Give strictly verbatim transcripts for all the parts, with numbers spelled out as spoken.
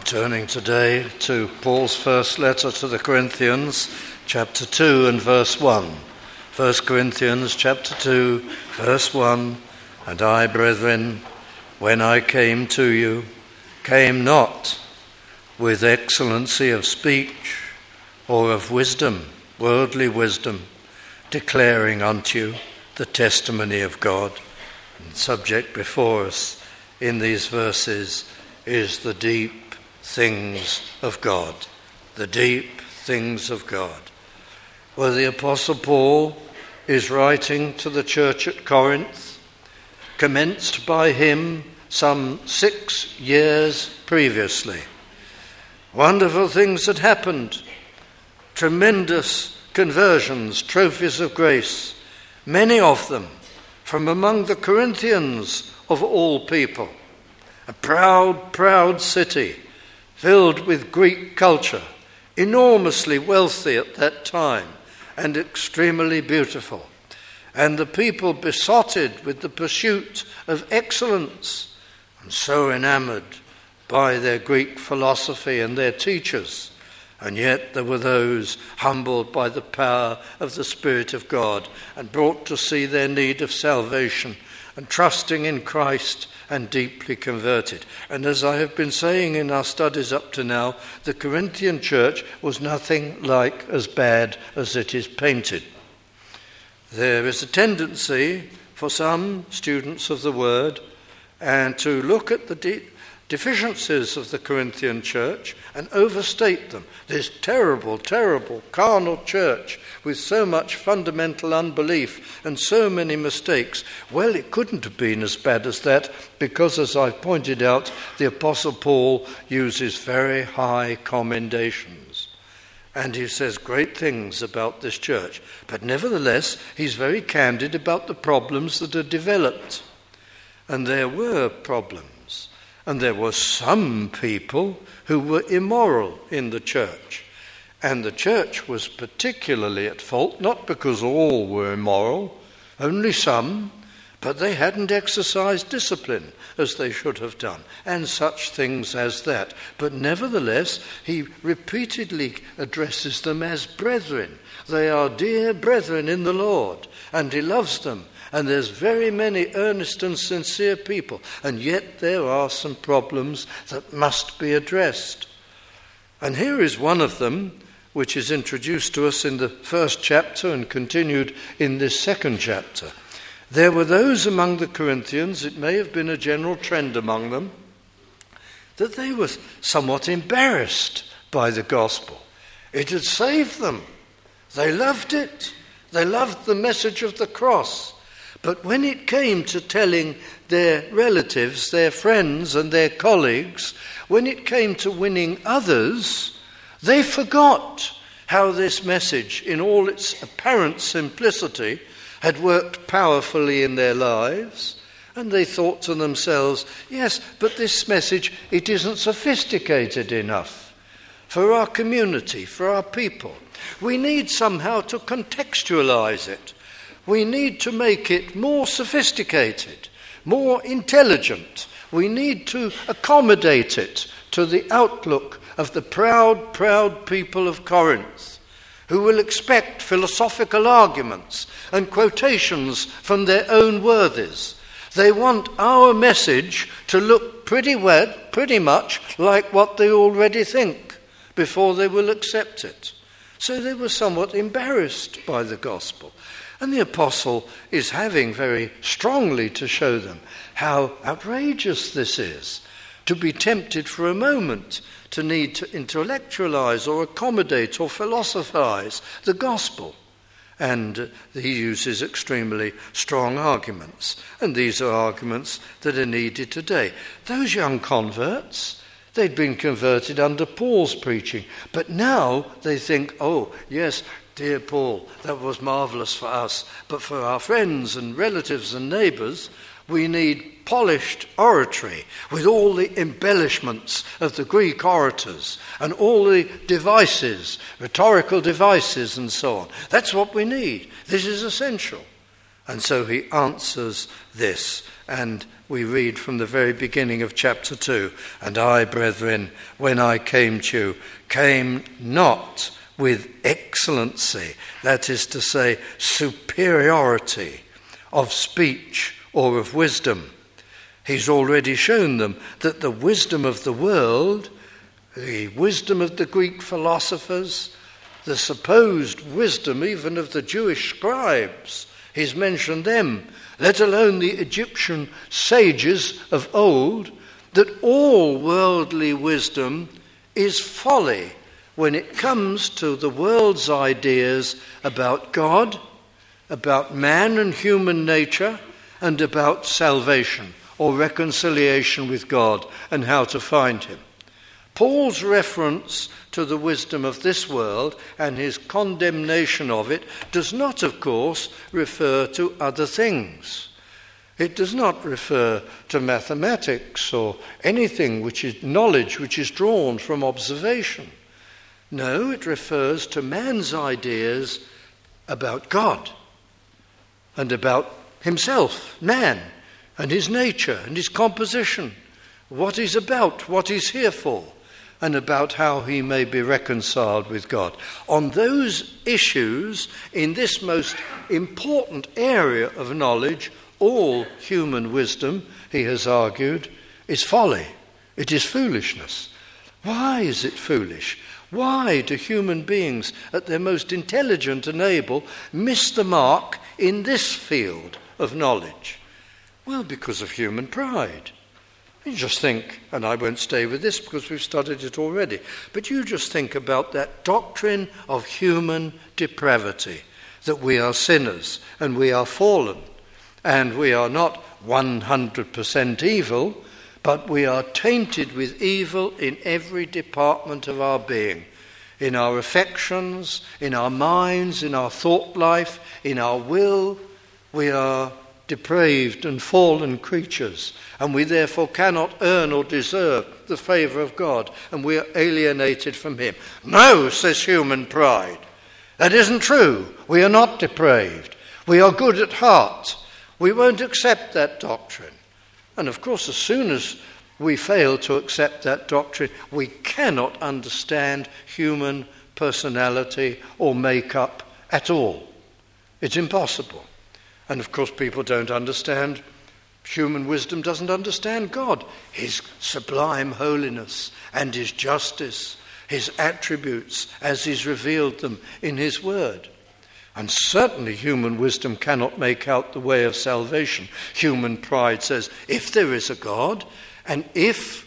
Turning today to Paul's first letter to the Corinthians, chapter two and verse one. First Corinthians chapter two, verse one. And I, brethren, when I came to you, came not with excellency of speech or of wisdom, worldly wisdom, declaring unto you the testimony of God. And the subject before us in these verses is the deep things of God. The deep things of God. Well, the Apostle Paul is writing to the church at Corinth, commenced by him some six years previously. Wonderful things had happened. Tremendous conversions, trophies of grace, many of them from among the Corinthians of all people. A proud, proud city, filled with Greek culture, enormously wealthy at that time and extremely beautiful. And the people besotted with the pursuit of excellence and so enamored by their Greek philosophy and their teachers. And yet there were those humbled by the power of the Spirit of God and brought to see their need of salvation and trusting in Christ and deeply converted. And as I have been saying in our studies up to now, the Corinthian church was nothing like as bad as it is painted. There is a tendency for some students of the Word and to look at the de- deficiencies of the Corinthian church and overstate them. This terrible, terrible carnal church with so much fundamental unbelief and so many mistakes. Well, it couldn't have been as bad as that because, as I've pointed out, the Apostle Paul uses very high commendations. And he says great things about this church. But nevertheless, he's very candid about the problems that are developed. And there were problems. And there were some people who were immoral in the church. And the church was particularly at fault, not because all were immoral, only some, but they hadn't exercised discipline as they should have done, and such things as that. But nevertheless, he repeatedly addresses them as brethren. They are dear brethren in the Lord, and he loves them. And there's very many earnest and sincere people, and yet there are some problems that must be addressed. And here is one of them, which is introduced to us in the first chapter and continued in this second chapter. There were those among the Corinthians, it may have been a general trend among them, that they were somewhat embarrassed by the gospel. It had saved them. They loved it. They loved the message of the cross. But when it came to telling their relatives, their friends and their colleagues, when it came to winning others, they forgot how this message, in all its apparent simplicity, had worked powerfully in their lives. And they thought to themselves, yes, but this message, it isn't sophisticated enough for our community, for our people. We need somehow to contextualize it. We need to make it more sophisticated, more intelligent. We need to accommodate it to the outlook of the proud, proud people of Corinth, who will expect philosophical arguments and quotations from their own worthies. They want our message to look pretty well, pretty much like what they already think before they will accept it. So they were somewhat embarrassed by the gospel. And the apostle is having very strongly to show them how outrageous this is, to be tempted for a moment to need to intellectualize or accommodate or philosophize the gospel. And he uses extremely strong arguments. And these are arguments that are needed today. Those young converts, they'd been converted under Paul's preaching. But now they think, oh, yes, dear Paul, that was marvelous for us. But for our friends and relatives and neighbors, we need polished oratory with all the embellishments of the Greek orators and all the devices, rhetorical devices and so on. That's what we need. This is essential. And so he answers this, and we read from the very beginning of chapter two, "And I, brethren, when I came to you, came not with excellency," that is to say, superiority of speech or of wisdom. He's already shown them that the wisdom of the world, the wisdom of the Greek philosophers, the supposed wisdom even of the Jewish scribes, he's mentioned them, let alone the Egyptian sages of old, that all worldly wisdom is folly when it comes to the world's ideas about God, about man and human nature, and about salvation or reconciliation with God and how to find him. Paul's reference to the wisdom of this world and his condemnation of it does not, of course, refer to other things. It does not refer to mathematics or anything which is knowledge which is drawn from observation. No, it refers to man's ideas about God and about himself, man, and his nature and his composition, what he's about, what he's here for, and about how he may be reconciled with God. On those issues, in this most important area of knowledge, all human wisdom, he has argued, is folly. It is foolishness. Why is it foolish? Why do human beings, at their most intelligent and able, miss the mark in this field of knowledge? Well, because of human pride. You just think, and I won't stay with this because we've studied it already, but you just think about that doctrine of human depravity, that we are sinners and we are fallen, and we are not one hundred percent evil, but we are tainted with evil in every department of our being, in our affections, in our minds, in our thought life, in our will. We are depraved and fallen creatures, and we therefore cannot earn or deserve the favour of God, and we are alienated from him. No, says human pride. That isn't true. We are not depraved. We are good at heart. We won't accept that doctrine. And of course, as soon as we fail to accept that doctrine, we cannot understand human personality or makeup at all. It's impossible. And of course, people don't understand, human wisdom doesn't understand God, his sublime holiness and his justice, his attributes as he's revealed them in his word. And certainly human wisdom cannot make out the way of salvation. Human pride says, if there is a God, and if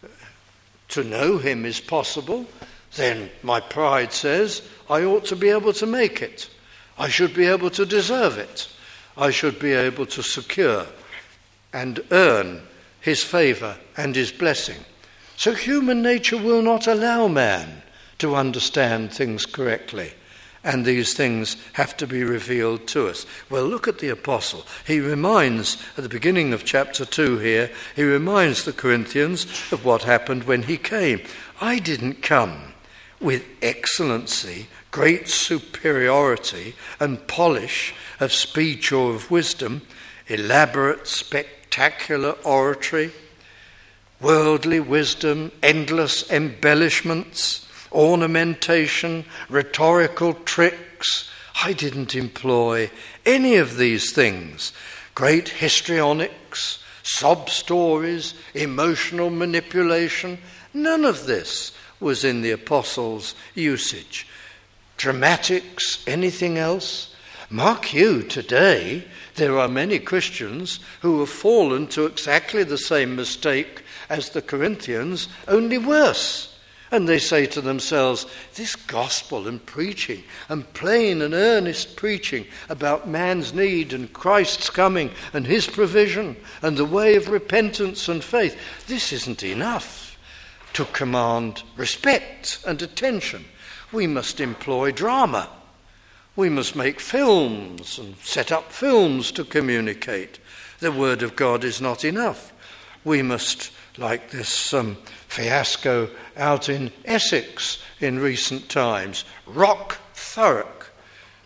to know him is possible, then my pride says I ought to be able to make it. I should be able to deserve it. I should be able to secure and earn his favour and his blessing. So human nature will not allow man to understand things correctly. And these things have to be revealed to us. Well, look at the apostle. He reminds, at the beginning of chapter two here, he reminds the Corinthians of what happened when he came. I didn't come with excellency, great superiority and polish of speech or of wisdom, elaborate, spectacular oratory, worldly wisdom, endless embellishments, ornamentation, rhetorical tricks. I didn't employ any of these things. Great histrionics, sob stories, emotional manipulation. None of this was in the apostles' usage. Dramatics, anything else? Mark you, today there are many Christians who have fallen to exactly the same mistake as the Corinthians, only worse. And they say to themselves, this gospel and preaching and plain and earnest preaching about man's need and Christ's coming and his provision and the way of repentance and faith, this isn't enough to command respect and attention. We must employ drama. We must make films and set up films to communicate. The word of God is not enough. We must, like this um, fiasco out in Essex in recent times, rock Thurrock,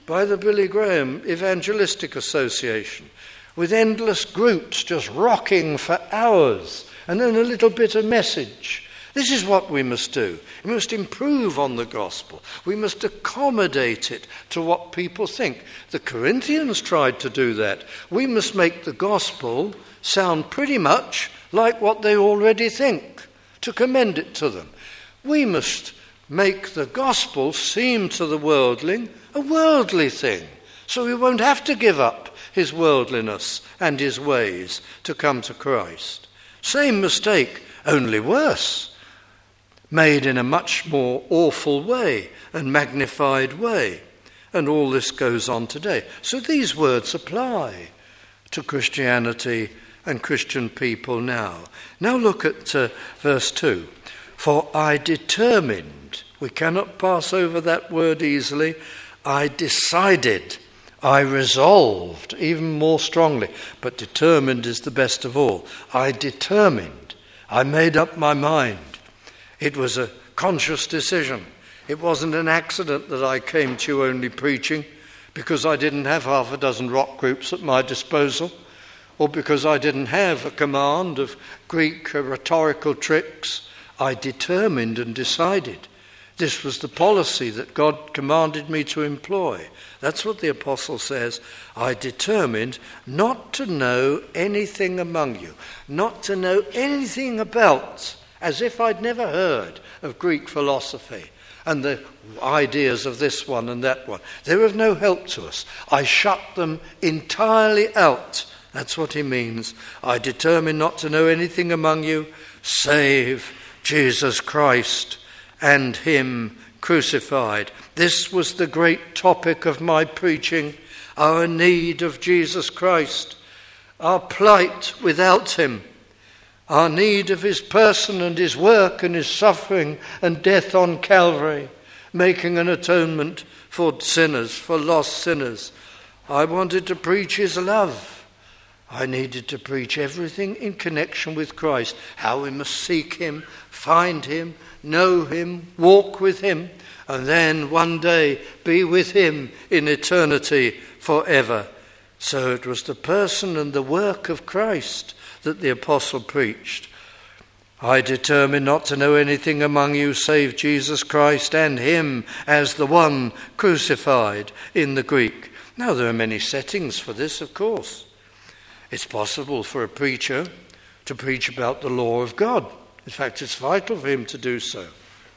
by the Billy Graham Evangelistic Association, with endless groups just rocking for hours, and then a little bit of message. This is what we must do. We must improve on the gospel. We must accommodate it to what people think. The Corinthians tried to do that. We must make the gospel sound pretty much like what they already think, to commend it to them. We must make the gospel seem to the worldling a worldly thing, so he won't have to give up his worldliness and his ways to come to Christ. Same mistake, only worse, made in a much more awful way and magnified way. And all this goes on today. So these words apply to Christianity and Christian people now. Now look at uh, verse two. For I determined, we cannot pass over that word easily, I decided, I resolved, even more strongly, but determined is the best of all. I determined, I made up my mind. It was a conscious decision. It wasn't an accident that I came to you only preaching because I didn't have half a dozen rock groups at my disposal, or because I didn't have a command of Greek rhetorical tricks. I determined and decided. This was the policy that God commanded me to employ. That's what the apostle says. I determined not to know anything among you, not to know anything about, as if I'd never heard of Greek philosophy and the ideas of this one and that one. They're of no help to us. I shut them entirely out. That's what he means. I determined not to know anything among you save Jesus Christ and him crucified. This was the great topic of my preaching, our need of Jesus Christ, our plight without him, our need of his person and his work and his suffering and death on Calvary, making an atonement for sinners, for lost sinners. I wanted to preach his love. I needed to preach everything in connection with Christ, how we must seek him, find him, know him, walk with him, and then one day be with him in eternity forever. So it was the person and the work of Christ that the apostle preached. I determined not to know anything among you save Jesus Christ and him as the one crucified in the Greek. Now there are many settings for this, of course. It's possible for a preacher to preach about the law of God. In fact, it's vital for him to do so.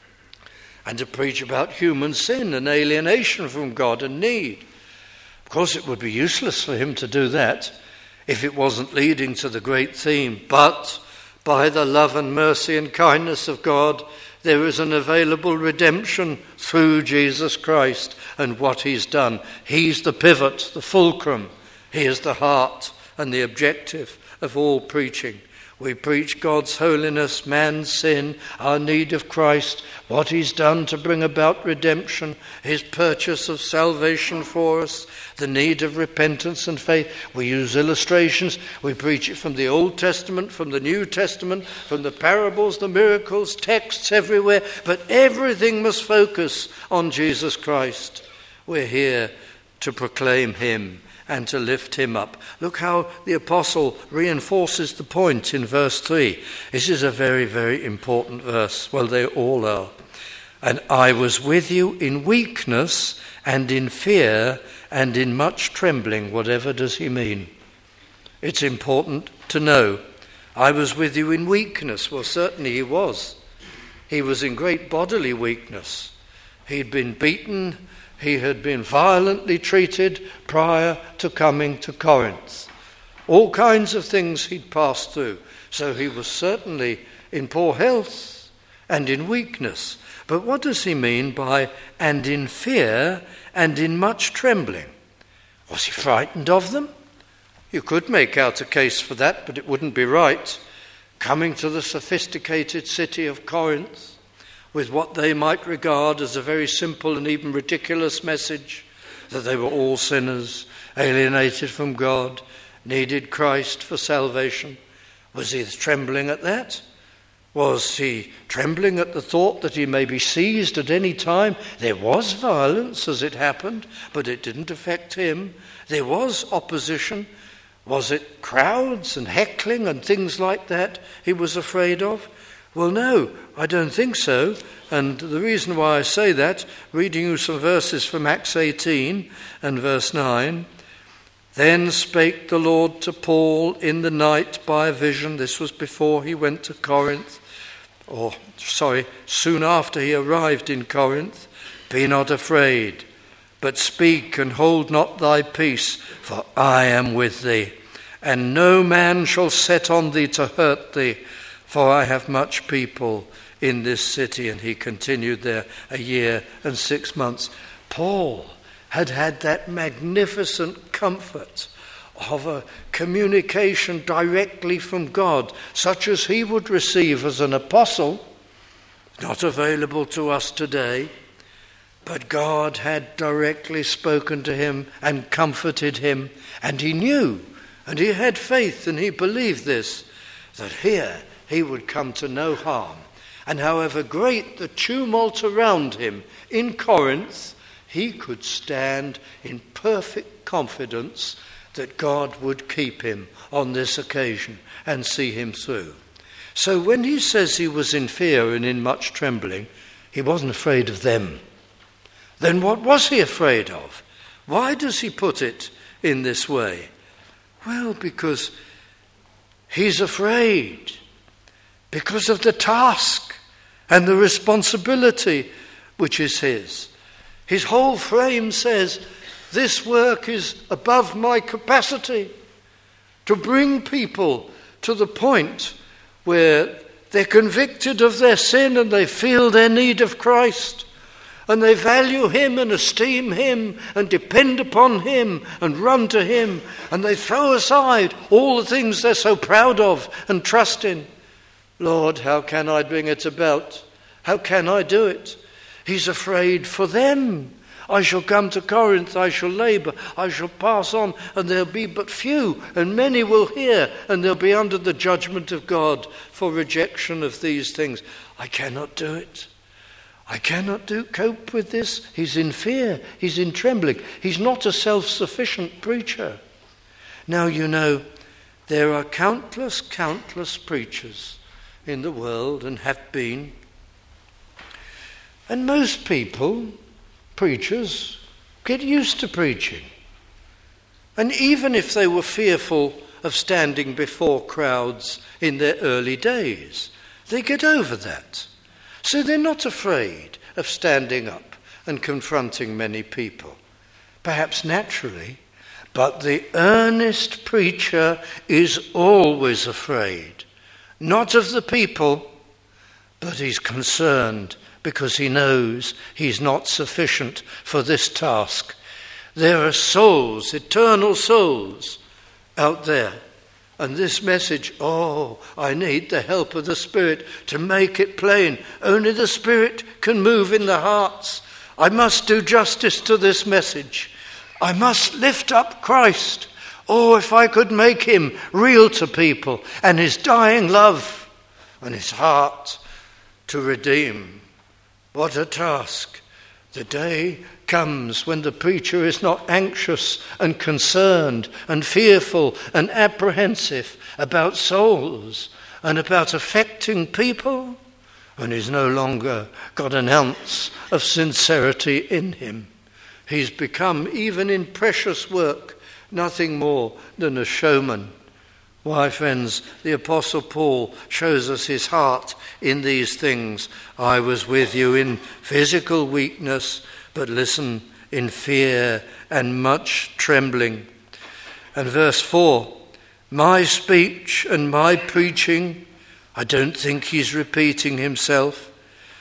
And to preach about human sin and alienation from God and need. Of course, it would be useless for him to do that if it wasn't leading to the great theme. But by the love and mercy and kindness of God, there is an available redemption through Jesus Christ and what he's done. He's the pivot, the fulcrum. He is the heart and the objective of all preaching. We preach God's holiness, man's sin, our need of Christ, what he's done to bring about redemption, his purchase of salvation for us, the need of repentance and faith. We use illustrations. We preach it from the Old Testament, from the New Testament, from the parables, the miracles, texts everywhere. But everything must focus on Jesus Christ. We're here to proclaim him and to lift him up. Look how the apostle reinforces the point in verse three. This is a very, very important verse. Well, they all are. And I was with you in weakness and in fear and in much trembling. Whatever does he mean? It's important to know. I was with you in weakness. Well, certainly he was. He was in great bodily weakness. He'd been beaten. He had been violently treated prior to coming to Corinth. All kinds of things he'd passed through. So he was certainly in poor health and in weakness. But what does he mean by and in fear and in much trembling? Was he frightened of them? You could make out a case for that, but it wouldn't be right. Coming to the sophisticated city of Corinth, with what they might regard as a very simple and even ridiculous message, that they were all sinners, alienated from God, needed Christ for salvation. Was he trembling at that? Was he trembling at the thought that he may be seized at any time? There was violence as it happened, but it didn't affect him. There was opposition. Was it crowds and heckling and things like that he was afraid of? Well, no, I don't think so. And the reason why I say that, reading you some verses from Acts eighteen and verse nine, then spake the Lord to Paul in the night by a vision. This was before he went to Corinth, or sorry, soon after he arrived in Corinth. Be not afraid, but speak and hold not thy peace, for I am with thee, and no man shall set on thee to hurt thee, for I have much people in this city. And he continued there a year and six months. Paul had had that magnificent comfort of a communication directly from God, such as he would receive as an apostle, not available to us today, but God had directly spoken to him and comforted him, and he knew, and he had faith, and he believed this, that here he would come to no harm. And however great the tumult around him in Corinth, he could stand in perfect confidence that God would keep him on this occasion and see him through. So when he says he was in fear and in much trembling, he wasn't afraid of them. Then what was he afraid of? Why does he put it in this way? Well, because he's afraid because of the task and the responsibility which is his. His whole frame says, this work is above my capacity to bring people to the point where they're convicted of their sin and they feel their need of Christ and they value him and esteem him and depend upon him and run to him, and they throw aside all the things they're so proud of and trust in. Lord, how can I bring it about? How can I do it? He's afraid for them. I shall come to Corinth, I shall labour, I shall pass on, and there'll be but few, and many will hear, and they'll be under the judgment of God for rejection of these things. I cannot do it. I cannot do cope with this. He's in fear. He's in trembling. He's not a self-sufficient preacher. Now, you know, there are countless, countless preachers in the world and have been. And most people, preachers, get used to preaching. And even if they were fearful of standing before crowds in their early days, they get over that. So they're not afraid of standing up and confronting many people. Perhaps naturally, but the earnest preacher is always afraid, not of the people, but he's concerned because he knows he's not sufficient for this task. There are souls, eternal souls, out there. And this message, oh, I need the help of the Spirit to make it plain. Only the Spirit can move in the hearts. I must do justice to this message. I must lift up Christ. Oh, if I could make him real to people and his dying love and his heart to redeem. What a task. The day comes when the preacher is not anxious and concerned and fearful and apprehensive about souls and about affecting people, and he's no longer got an ounce of sincerity in him. He's become, even in precious work, nothing more than a showman. Why, friends, the Apostle Paul shows us his heart in these things. I was with you in physical weakness, but listen, in fear and much trembling. And verse four, my speech and my preaching, I don't think he's repeating himself.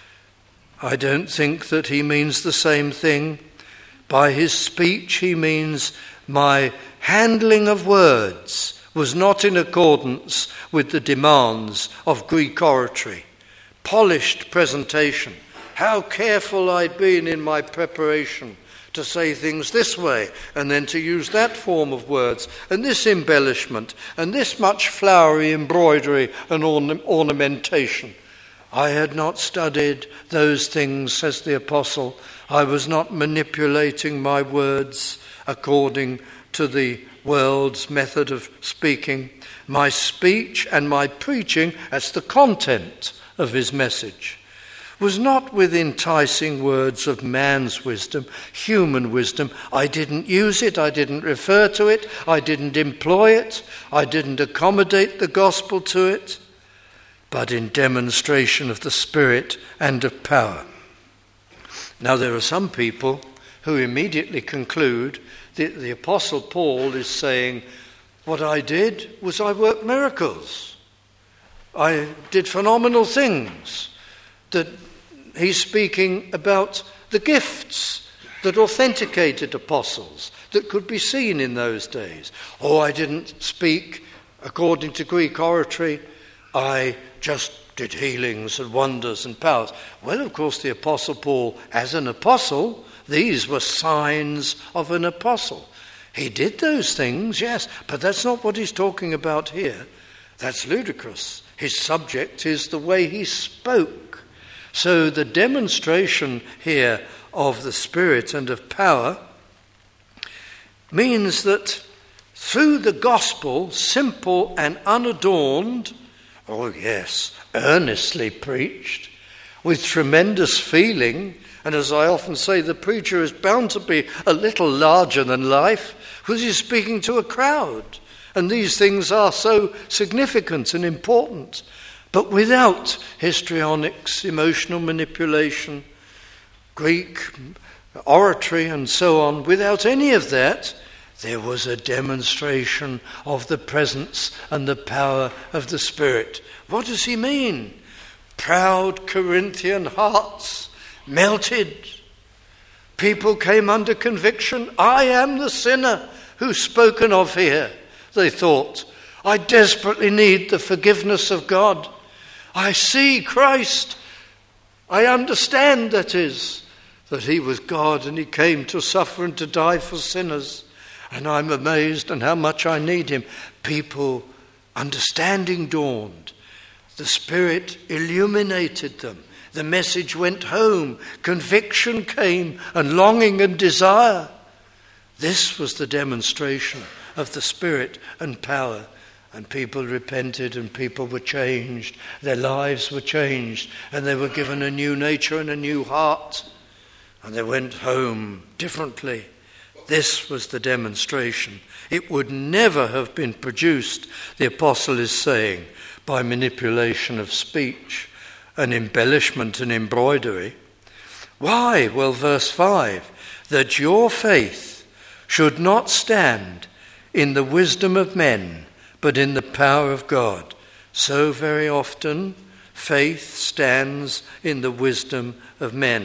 I don't think that he means the same thing. By his speech he means my handling of words was not in accordance with the demands of Greek oratory. Polished presentation. How careful I'd been in my preparation to say things this way and then to use that form of words and this embellishment and this much flowery embroidery and orna- ornamentation. I had not studied those things, says the apostle. I was not manipulating my words according to the world's method of speaking. My speech and my preaching, that's the content of his message, was not with enticing words of man's wisdom, human wisdom. I didn't use it, I didn't refer to it, I didn't employ it, I didn't accommodate the gospel to it, but in demonstration of the Spirit and of power. Now there are some people who immediately conclude that the Apostle Paul is saying, what I did was I worked miracles. I did phenomenal things. That he's speaking about the gifts that authenticated apostles, that could be seen in those days. Oh, I didn't speak according to Greek oratory. I just did healings and wonders and powers. Well, of course, the Apostle Paul, as an apostle, these were signs of an apostle. He did those things, yes, but that's not what he's talking about here. That's ludicrous. His subject is the way he spoke. So the demonstration here of the Spirit and of power means that through the gospel, simple and unadorned, oh yes, earnestly preached, with tremendous feeling, and as I often say, the preacher is bound to be a little larger than life because he's speaking to a crowd. And these things are so significant and important. But without histrionics, emotional manipulation, Greek oratory and so on, without any of that, there was a demonstration of the presence and the power of the Spirit. What does he mean? Proud Corinthian hearts melted. People came under conviction. I am the sinner who's spoken of here, they thought. I desperately need the forgiveness of God. I see Christ. I understand, that is, that he was God and he came to suffer and to die for sinners. And I'm amazed at how much I need him. People, understanding dawned. The Spirit illuminated them. The message went home. Conviction came, and longing and desire. This was the demonstration of the Spirit and power. And people repented and people were changed. Their lives were changed and they were given a new nature and a new heart. And they went home differently. This was the demonstration. It would never have been produced, the apostle is saying, by manipulation of speech and embellishment and embroidery. Why? Well, verse five, that your faith should not stand in the wisdom of men, but in the power of God. So very often, faith stands in the wisdom of men.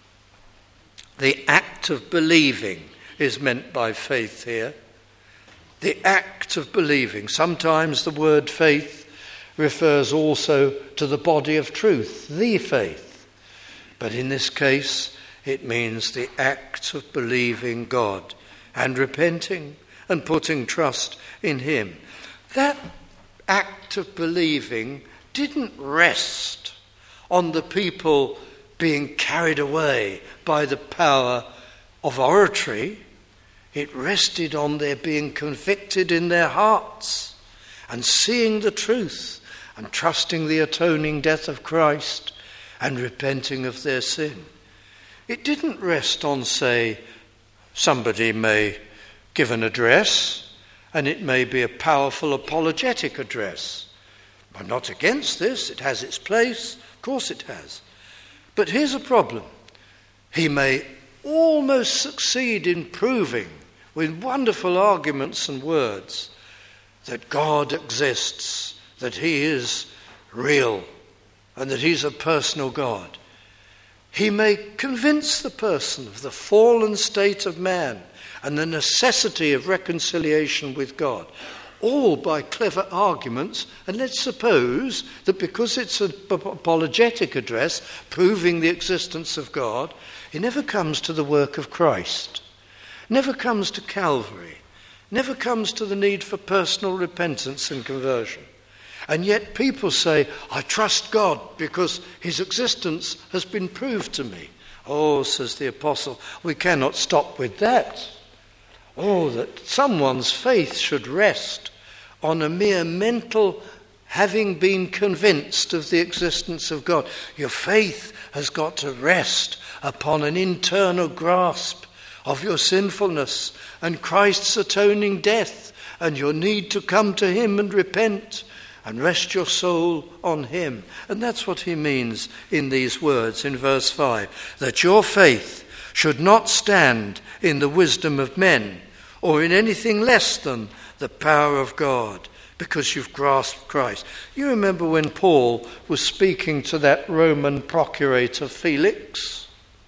The act of believing is meant by faith here. The act of believing. Sometimes the word faith refers also to the body of truth, the faith. But in this case, it means the act of believing God and repenting and putting trust in him. That act of believing didn't rest on the people being carried away by the power of oratory. It rested on their being convicted in their hearts and seeing the truth and trusting the atoning death of Christ and repenting of their sin. It didn't rest on, say, somebody may give an address and it may be a powerful apologetic address. I'm not against this. It has its place. Of course it has. But here's a problem. He may almost succeed in proving with wonderful arguments and words that God exists, that he is real, and that he's a personal God. He may convince the person of the fallen state of man and the necessity of reconciliation with God, all by clever arguments. And let's suppose that because it's an apologetic address proving the existence of God, he never comes to the work of Christ, never comes to Calvary, never comes to the need for personal repentance and conversion. And yet people say, I trust God because his existence has been proved to me. Oh, says the apostle, we cannot stop with that. Oh, that someone's faith should rest on a mere mental having been convinced of the existence of God. Your faith has got to rest upon an internal grasp of your sinfulness and Christ's atoning death and your need to come to him and repent and rest your soul on him. And that's what he means in these words in verse five, that your faith should not stand in the wisdom of men or in anything less than the power of God, because you've grasped Christ. You remember when Paul was speaking to that Roman procurator Felix,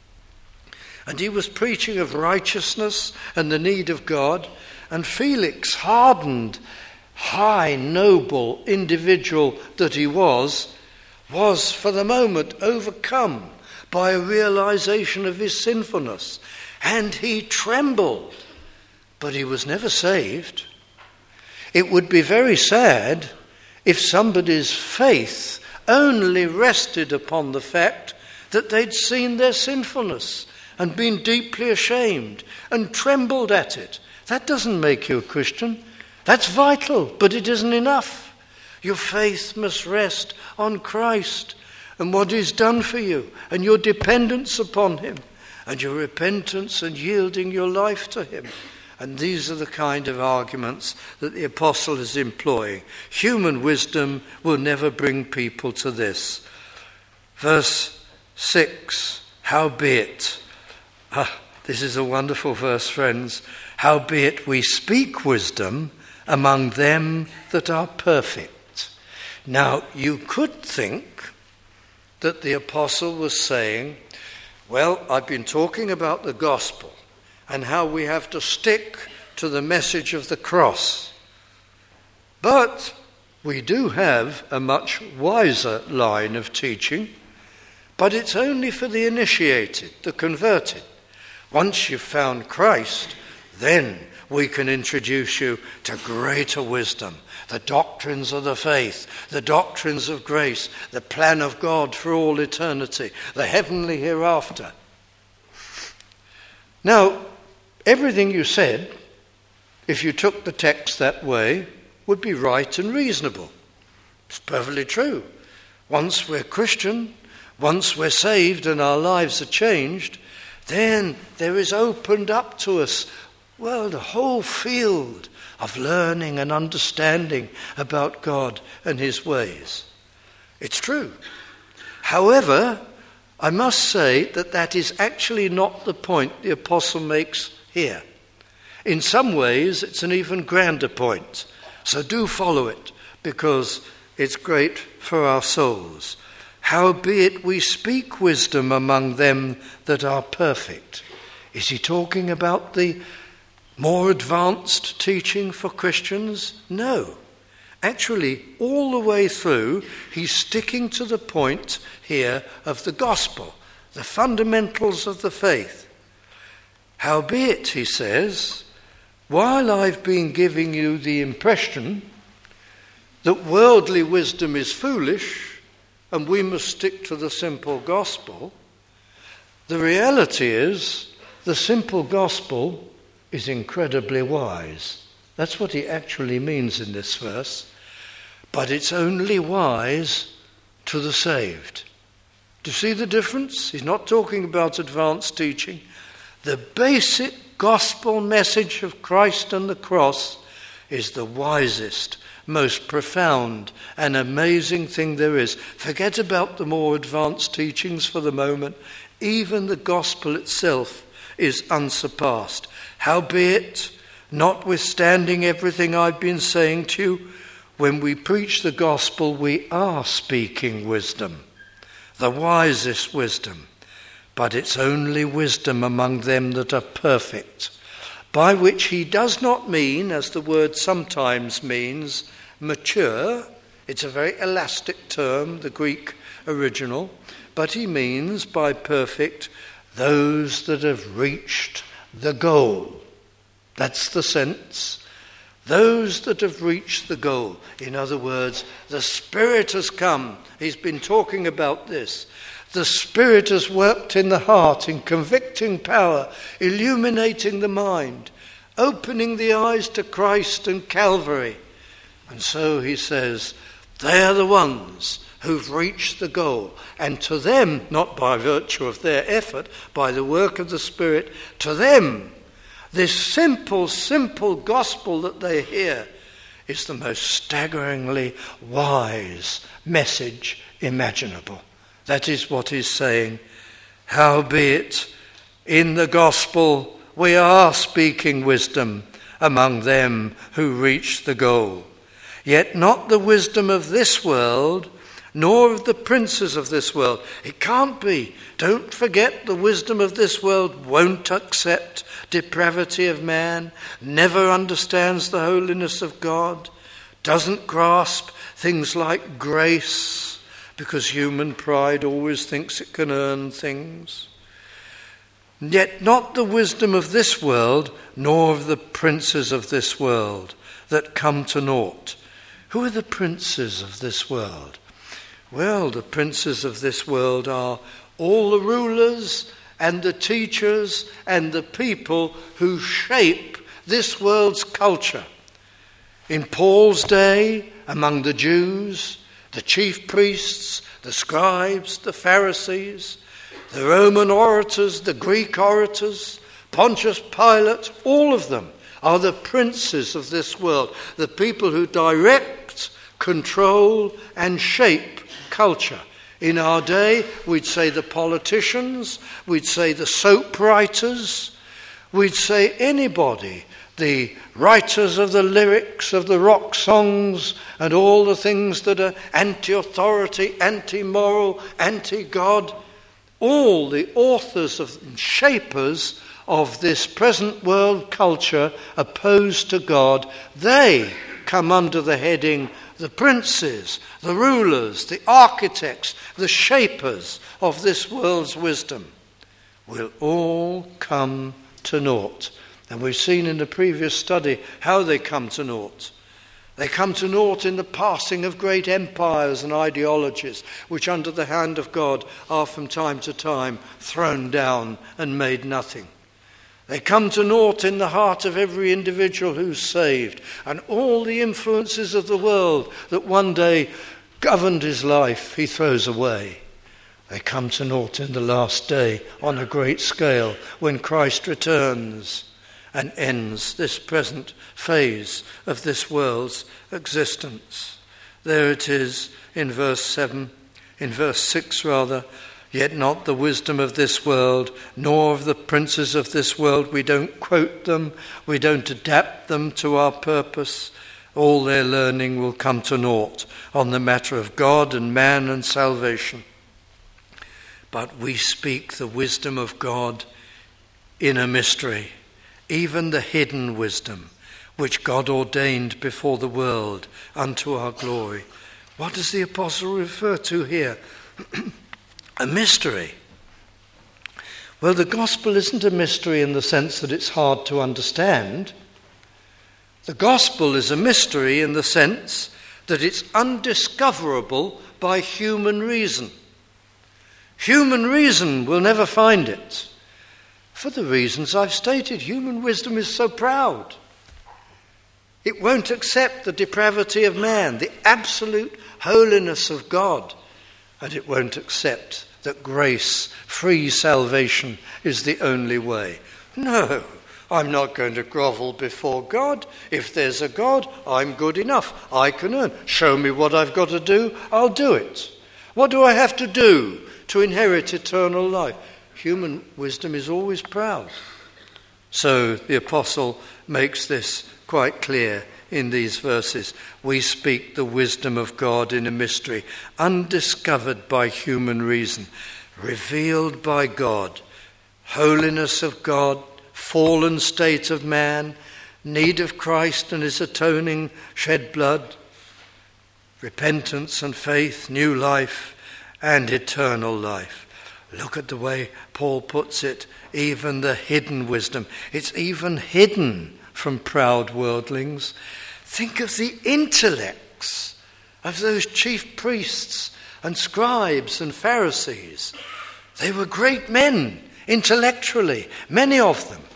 and he was preaching of righteousness and the need of God, and Felix, hardened, high, noble individual that he was, was for the moment overcome by a realization of his sinfulness, and he trembled, but he was never saved. It would be very sad if somebody's faith only rested upon the fact that they'd seen their sinfulness and been deeply ashamed and trembled at it. That doesn't make you a Christian. That's vital, but it isn't enough. Your faith must rest on Christ and what he's done for you and your dependence upon him and your repentance and yielding your life to him. And these are the kind of arguments that the apostle is employing. Human wisdom will never bring people to this. Verse six, howbeit, ah, this is a wonderful verse, friends, howbeit we speak wisdom among them that are perfect. Now, you could think that the apostle was saying, well, I've been talking about the gospel and how we have to stick to the message of the cross. But we do have a much wiser line of teaching, but it's only for the initiated, the converted. Once you've found Christ, then we can introduce you to greater wisdom, the doctrines of the faith, the doctrines of grace, the plan of God for all eternity, the heavenly hereafter. Now, everything you said, if you took the text that way, would be right and reasonable. It's perfectly true. Once we're Christian, once we're saved and our lives are changed, then there is opened up to us, well, the whole field of learning and understanding about God and his ways. It's true. However, I must say that that is actually not the point the apostle makes here. In some ways, it's an even grander point. So do follow it, because it's great for our souls. Howbeit we speak wisdom among them that are perfect. Is he talking about the more advanced teaching for Christians? No. Actually, all the way through, he's sticking to the point here of the gospel, the fundamentals of the faith. Howbeit, he says, while I've been giving you the impression that worldly wisdom is foolish and we must stick to the simple gospel, the reality is the simple gospel is incredibly wise. That's what he actually means in this verse. But it's only wise to the saved. Do you see the difference? He's not talking about advanced teaching. The basic gospel message of Christ and the cross is the wisest, most profound and amazing thing there is. Forget about the more advanced teachings for the moment. Even the gospel itself is unsurpassed. Howbeit, notwithstanding everything I've been saying to you, when we preach the gospel, we are speaking wisdom, the wisest wisdom. But it's only wisdom among them that are perfect, by which he does not mean, as the word sometimes means, mature. It's a very elastic term, the Greek original, but he means by perfect those that have reached the goal. That's the sense. Those that have reached the goal. In other words, the Spirit has come. He's been talking about this. The Spirit has worked in the heart in convicting power, illuminating the mind, opening the eyes to Christ and Calvary. And so he says, they're the ones who've reached the goal. And to them, not by virtue of their effort, by the work of the Spirit, to them, this simple, simple gospel that they hear is the most staggeringly wise message imaginable. That is what he's saying. Howbeit, in the gospel we are speaking wisdom among them who reach the goal. Yet not the wisdom of this world, nor of the princes of this world. It can't be. Don't forget, the wisdom of this world won't accept depravity of man, never understands the holiness of God, doesn't grasp things like grace, because human pride always thinks it can earn things. Yet not the wisdom of this world, nor of the princes of this world that come to naught. Who are the princes of this world? Well, the princes of this world are all the rulers and the teachers and the people who shape this world's culture. In Paul's day, among the Jews, the chief priests, the scribes, the Pharisees, the Roman orators, the Greek orators, Pontius Pilate, all of them are the princes of this world, the people who direct, control, and shape culture. In our day, we'd say the politicians, we'd say the soap writers, we'd say anybody, the writers of the lyrics of the rock songs and all the things that are anti-authority, anti-moral, anti-God, all the authors of and shapers of this present world culture opposed to God, they come under the heading the princes, the rulers, the architects, the shapers of this world's wisdom will all come to naught. And we've seen in the previous study how they come to naught. They come to naught in the passing of great empires and ideologies, which under the hand of God are from time to time thrown down and made nothing. They come to naught in the heart of every individual who's saved, and all the influences of the world that one day governed his life, he throws away. They come to naught in the last day on a great scale when Christ returns and ends this present phase of this world's existence. There it is in verse seven, in verse six rather. Yet not the wisdom of this world, nor of the princes of this world. We don't quote them, we don't adapt them to our purpose. All their learning will come to naught on the matter of God and man and salvation. But we speak the wisdom of God in a mystery, even the hidden wisdom, which God ordained before the world unto our glory. What does the apostle refer to here? A mystery. Well, the gospel isn't a mystery in the sense that it's hard to understand. The gospel is a mystery in the sense that it's undiscoverable by human reason. Human reason will never find it. For the reasons I've stated, human wisdom is so proud. It won't accept the depravity of man, the absolute holiness of God. And it won't accept that grace, free salvation, is the only way. No, I'm not going to grovel before God. If there's a God, I'm good enough. I can earn. Show me what I've got to do, I'll do it. What do I have to do to inherit eternal life? Human wisdom is always proud. So the apostle makes this quite clear in these verses. We speak the wisdom of God in a mystery, undiscovered by human reason, revealed by God. Holiness of God, fallen state of man, need of Christ and his atoning shed blood, repentance and faith, new life and eternal life. Look at the way Paul puts it, even the hidden wisdom. It's even hidden from proud worldlings. Think of the intellects of those chief priests and scribes and Pharisees. They were great men, intellectually, many of them.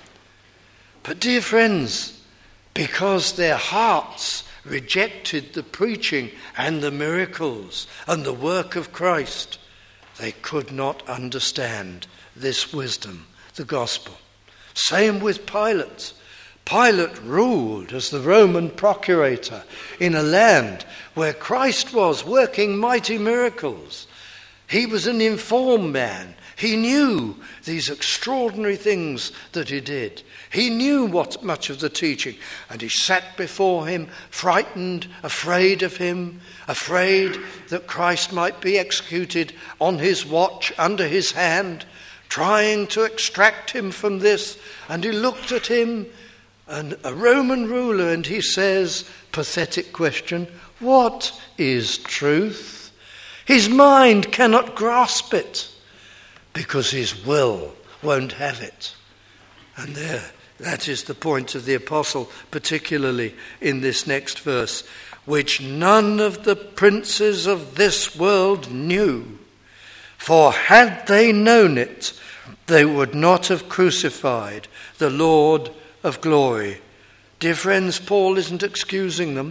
But dear friends, because their hearts rejected the preaching and the miracles and the work of Christ, they could not understand this wisdom, the gospel. Same with Pilate. Pilate ruled as the Roman procurator in a land where Christ was working mighty miracles. He was an informed man. He knew these extraordinary things that he did. He knew what much of the teaching, and he sat before him, frightened, afraid of him, afraid that Christ might be executed on his watch, under his hand, trying to extract him from this. And he looked at him, and a Roman ruler, and he says, pathetic question, what is truth? His mind cannot grasp it because his will won't have it. And there, that is the point of the apostle, particularly in this next verse, which none of the princes of this world knew. For had they known it, they would not have crucified the Lord of glory. Dear friends, Paul isn't excusing them.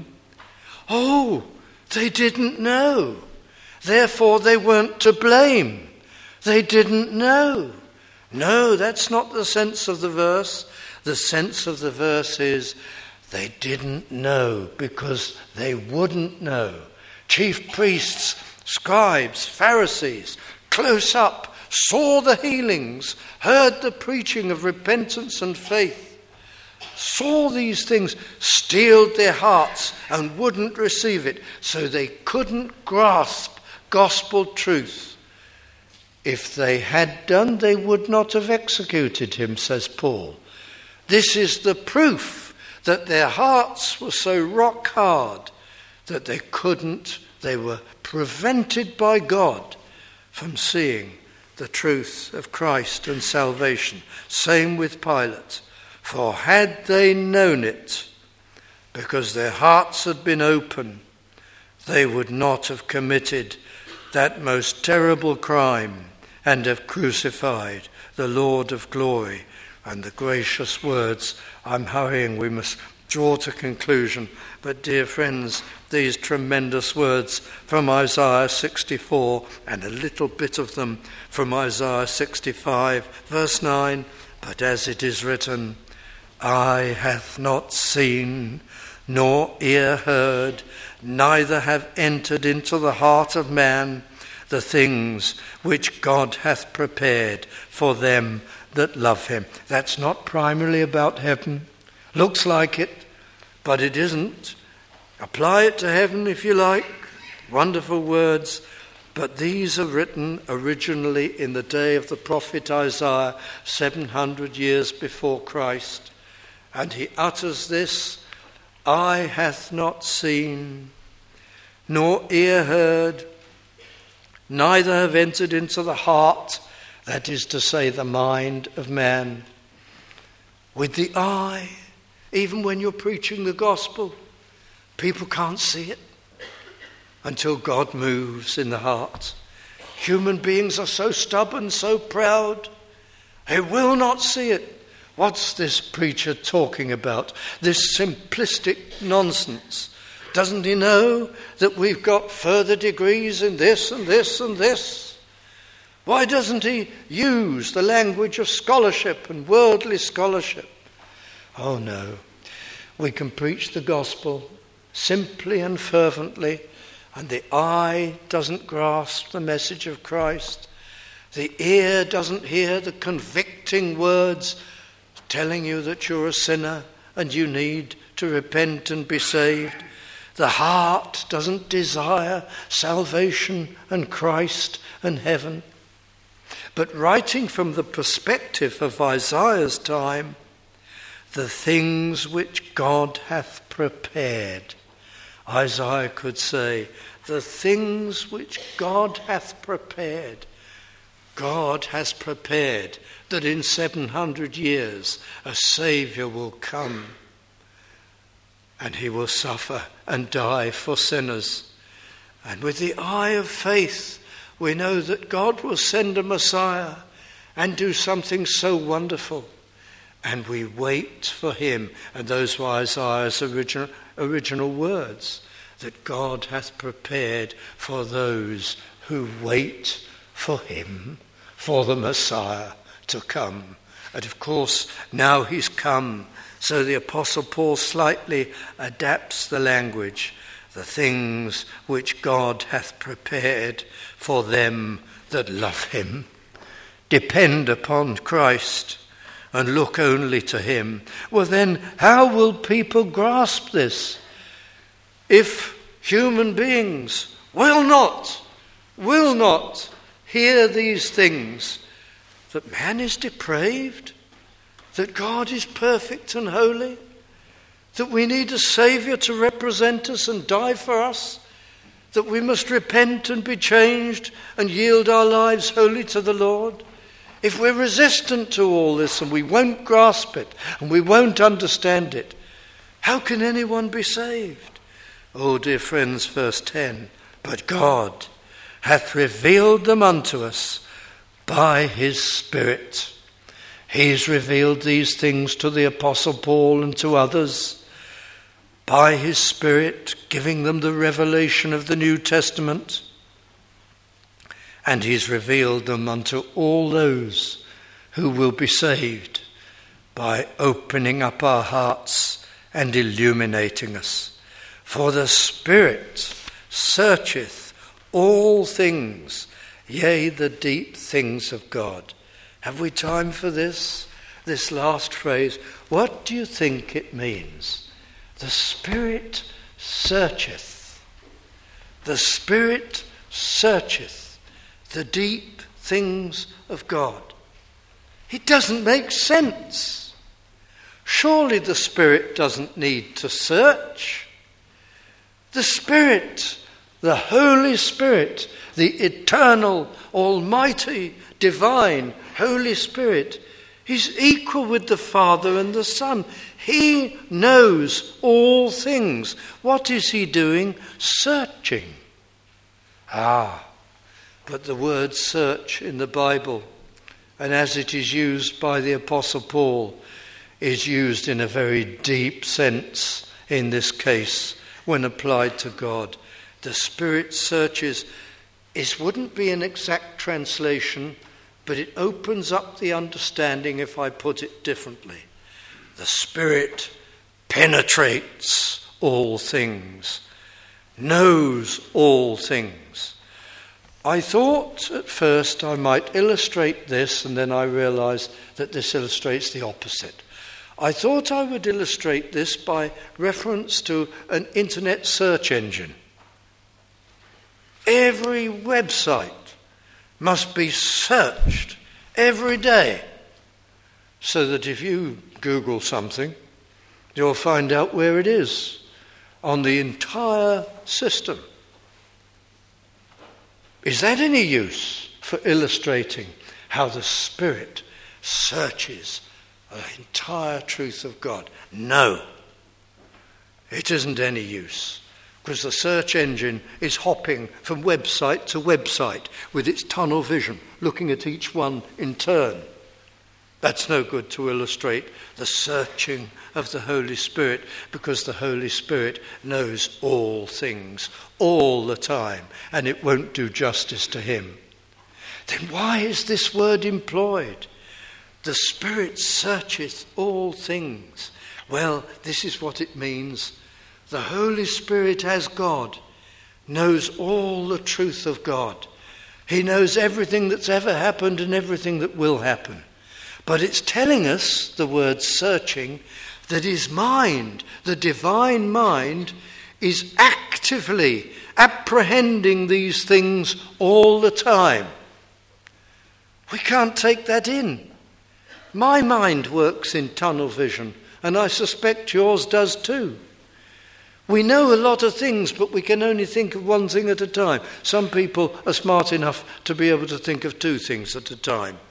Oh, they didn't know. Therefore they weren't to blame. They didn't know. No, that's not the sense of the verse. The sense of the verse is they didn't know because they wouldn't know. Chief priests, scribes, Pharisees, close up, saw the healings, heard the preaching of repentance and faith, saw these things, steeled their hearts and wouldn't receive it, so they couldn't grasp gospel truth. If they had done, they would not have executed him, says Paul. This is the proof that their hearts were so rock hard that they couldn't, they were prevented by God from seeing the truth of Christ and salvation. Same with Pilate. For had they known it, because their hearts had been open, they would not have committed that most terrible crime and have crucified the Lord of glory. And the gracious words, I'm hurrying, we must draw to conclusion. But dear friends, these tremendous words from Isaiah sixty-four and a little bit of them from Isaiah sixty-five, verse nine, but as it is written, eye hath not seen, nor ear heard, neither have entered into the heart of man the things which God hath prepared for them that love him. That's not primarily about heaven. Looks like it, but it isn't. Apply it to heaven if you like. Wonderful words. But these are written originally in the day of the prophet Isaiah, seven hundred years before Christ. And he utters this, eye hath not seen, nor ear heard, neither have entered into the heart, that is to say, the mind of man. With the eye, even when you're preaching the gospel, people can't see it until God moves in the heart. Human beings are so stubborn, so proud, they will not see it. What's this preacher talking about? This simplistic nonsense. Doesn't he know that we've got further degrees in this and this and this? Why doesn't he use the language of scholarship and worldly scholarship? Oh no, we can preach the gospel simply and fervently, and the eye doesn't grasp the message of Christ. The ear doesn't hear the convicting words telling you that you're a sinner and you need to repent and be saved. The heart doesn't desire salvation and Christ and heaven. But writing from the perspective of Isaiah's time, the things which God hath prepared, Isaiah could say, the things which God hath prepared, God has prepared that in seven hundred years a Saviour will come. and he will suffer and die for sinners. And with the eye of faith, we know that God will send a Messiah and do something so wonderful. And we wait for him. And those were Isaiah's original, original words, that God hath prepared for those who wait for him, for the Messiah to come. And of course, now he's come. So the Apostle Paul slightly adapts the language. The things which God hath prepared for them that love him. Depend upon Christ and look only to him. Well then, how will people grasp this? If human beings will not, will not hear these things, that man is depraved, that God is perfect and holy, that we need a Saviour to represent us and die for us, that we must repent and be changed and yield our lives wholly to the Lord. If we're resistant to all this and we won't grasp it and we won't understand it, how can anyone be saved? Oh, dear friends, verse ten, but God hath revealed them unto us by his Spirit. He's revealed these things to the Apostle Paul and to others by his Spirit, giving them the revelation of the New Testament. And he's revealed them unto all those who will be saved by opening up our hearts and illuminating us. For the Spirit searcheth all things, yea, the deep things of God. Have we time for this? This last phrase. What do you think it means? The Spirit searcheth. The Spirit searcheth the deep things of God. It doesn't make sense. Surely the Spirit doesn't need to search. The Spirit, the Holy Spirit, the eternal, almighty, divine Holy Spirit, he's equal with the Father and the Son. He knows all things. What is he doing? Searching. Ah, but the word search in the Bible, and as it is used by the Apostle Paul, is used in a very deep sense in this case when applied to God. The Spirit searches. It wouldn't be an exact translation, but it opens up the understanding if I put it differently. The Spirit penetrates all things, knows all things. I thought at first I might illustrate this, and then I realized that this illustrates the opposite. I thought I would illustrate this by reference to an internet search engine. Every website must be searched every day, so that if you Google something, you'll find out where it is on the entire system. Is that any use for illustrating how the Spirit searches the entire truth of God? No, it isn't any use. Because the search engine is hopping from website to website with its tunnel vision, looking at each one in turn. That's no good to illustrate the searching of the Holy Spirit, because the Holy Spirit knows all things, all the time, and it won't do justice to him. Then why is this word employed? The Spirit searcheth all things. Well, this is what it means. The Holy Spirit, as God, knows all the truth of God. He knows everything that's ever happened and everything that will happen. But it's telling us, the word searching, that his mind, the divine mind, is actively apprehending these things all the time. We can't take that in. My mind works in tunnel vision, and I suspect yours does too. We know a lot of things, but we can only think of one thing at a time. Some people are smart enough to be able to think of two things at a time.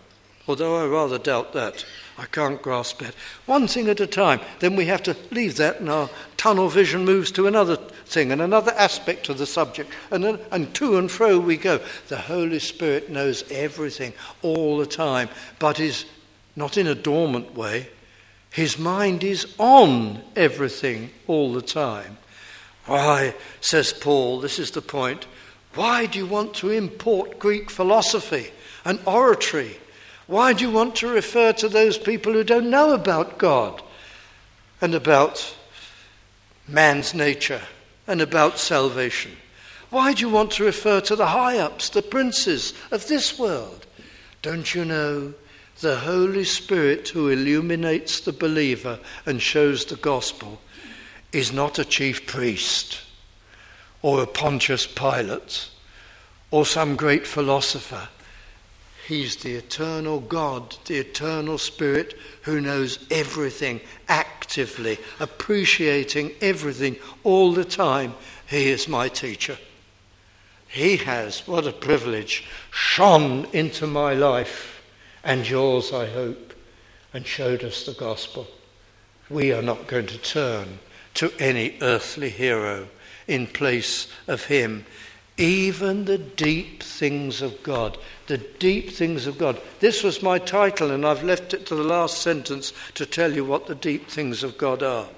Although I rather doubt that. I can't grasp it. One thing at a time. Then we have to leave that and our tunnel vision moves to another thing and another aspect of the subject. And, then, and to and fro we go. The Holy Spirit knows everything all the time, but is not in a dormant way. His mind is on everything all the time. Why, says Paul, this is the point, why do you want to import Greek philosophy and oratory? Why do you want to refer to those people who don't know about God and about man's nature and about salvation? Why do you want to refer to the high-ups, the princes of this world? Don't you know the Holy Spirit who illuminates the believer and shows the gospel is not a chief priest or a Pontius Pilate or some great philosopher. He's the eternal God, the eternal Spirit who knows everything actively, appreciating everything all the time. He is my teacher. He has, what a privilege, shone into my life and yours, I hope, and showed us the gospel. We are not going to turn to any earthly hero in place of him. Even the deep things of God. The deep things of God. This was my title, and I've left it to the last sentence to tell you what the deep things of God are.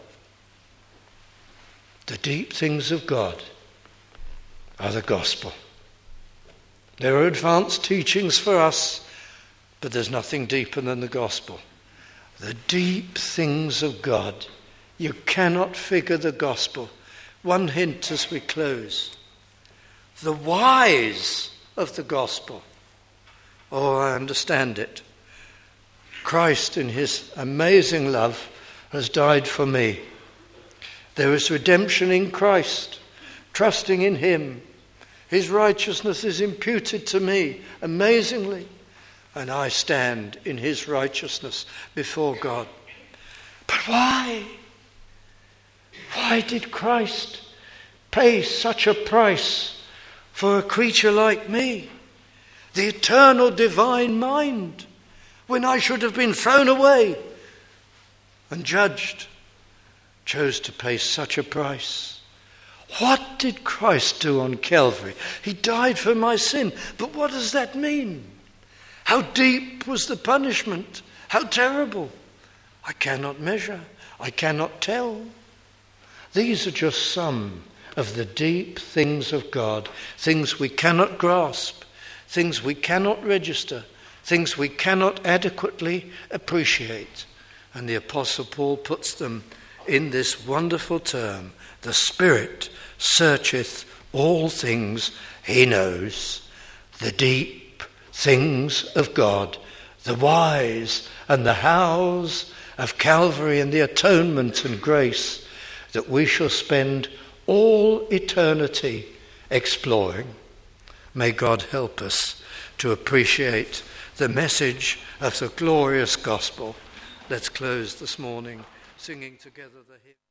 The deep things of God are the gospel. There are advanced teachings for us, but there's nothing deeper than the gospel. The deep things of God. You cannot figure the gospel. One hint as we close. The whys of the gospel. Oh, I understand it. Christ in his amazing love has died for me. There is redemption in Christ, trusting in him. His righteousness is imputed to me amazingly, and I stand in his righteousness before God. But why? Why did Christ pay such a price for a creature like me, the eternal divine mind, when I should have been thrown away and judged, chose to pay such a price? What did Christ do on Calvary? He died for my sin, but what does that mean? How deep was the punishment? How terrible? I cannot measure. I cannot tell. These are just some of the deep things of God, things we cannot grasp, things we cannot register, things we cannot adequately appreciate. And the Apostle Paul puts them in this wonderful term: the Spirit searcheth all things, he knows the deep things of God, the whys and the hows of Calvary and the atonement and grace that we shall spend all eternity exploring. May God help us to appreciate the message of the glorious gospel. Let's close this morning singing together the hymn.